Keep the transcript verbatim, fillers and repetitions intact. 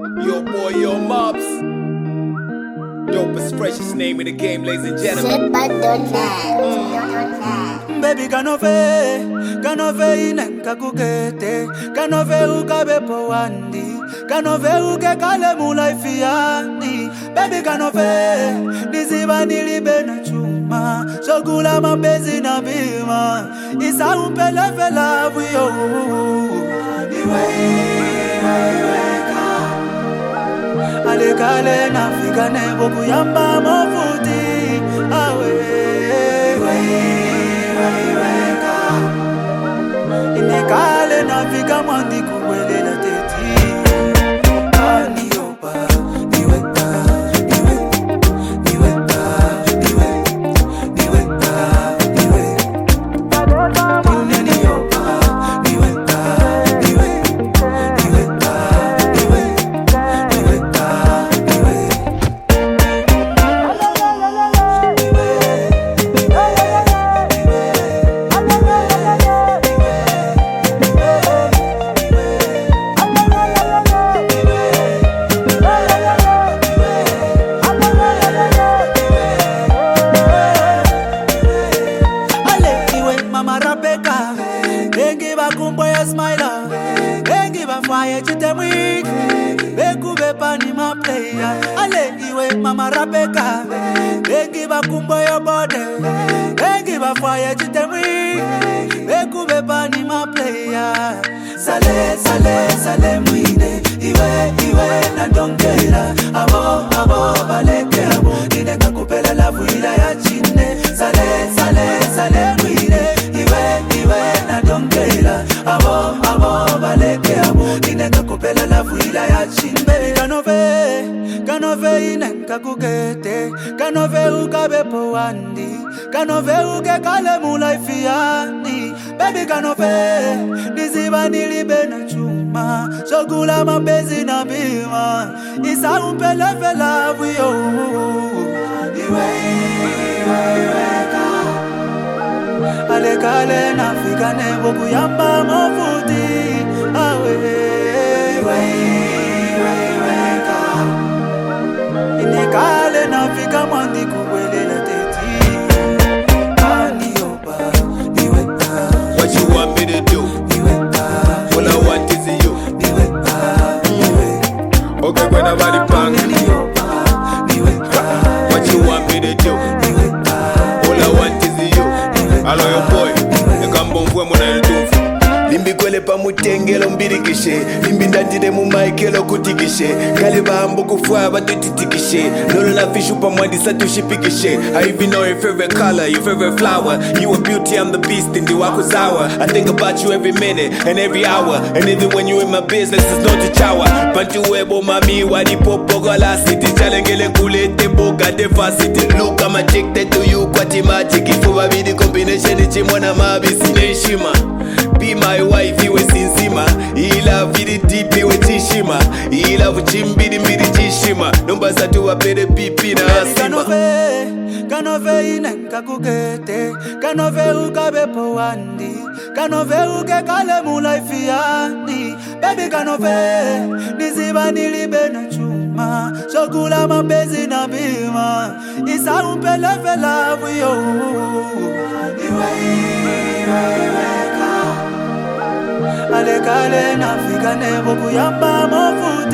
Yo boy, yo mobs. Dopest, freshest name in the game, ladies and gentlemen. Mm. Baby kanove, kanove inenka kukete, kanove ukabe powandi, kanove uke kale mulaifi yani. Baby kanove, niziba nilibe na chuma, shogula mabezi na bima, isa umpele fela vuyo. Iwe, iwe, iwe. Ale kale na fika nebo kuyamba mofuti awe iwe iwe ka ine kale na fika mwandi kuwelela teti ani opa iwe ka iwe iwe ka iwe iwe ka iwe ni opa iwe ka iwe iwe ka iwe smiler, bengi ba fire chitemwi, beku bepa ni ma player. Ale iwe mama Rebecca, bengi ba kumbo yo bode, bengi ba fire chitemwi, beku bepa ni ma player. Sale sale sale mwine, iwe iwe na dongela, abo abo baleke abo, nine kakupela la vuila ya chine. Sale sale sale mwine, iwe iwe na dongela, abo abo baleke abo, nine kakupela la vuila ya chine. Baby kanove, kanove inenka kukete, kanove ukabe powandi, kanove uke kale mulaifi yani. Baby kanove, niziba nilibe na chuma, shogula mabezi na bima, isa umpele fela vuyo. Iwe iwe iwe ka ale kale na fika nebo kuyamba mofuti awe iwe iwe iwe ka ine kale na fika mwandi kuwelela teti ani opa iwe ka. What you want me to do? Iwe ka. All I want is you. Iwe ka. Iwe. Okay, when I'm at the bank. Iwe ka. What you want me to do? Iwe ka. All I want is you. Hello your boy. You come bon for mona do. Limbi kwele pa mutengelo mbirikishe, limbi ndandire mu maikelo kutikishe, kale bambo kufwa batutikishe, lolo na fishu pa mwandi satushipikishe. I even know your favorite color, your favorite flower. You a beauty, I'm the beast in the wakuzawa. I think about you every minute and every hour, and even when you in my business, it's no chichawa. Pantu webo mami wadi popo gola city, chalengele kulete boga devasity. Look, I'm addicted to you, kwati magic. Ifuba bidi combination ichi mwana mabisi neshima. Be my wife, iwe sinzima. I love you deep, iwe chishima. I love chimbidi mbidi chishima. Numba satu wapede pipi na asima. Kanove, kanove inenka kukete, kanove ukabe powandi, kanove uke kale mulaifi yani. Baby kanove, niziba nilibe na chuma, shogula mabezi na bima, isa umpele fela vuyo. Iwe iwe iwe ka ale kale na fika nebo kuyamba mofuti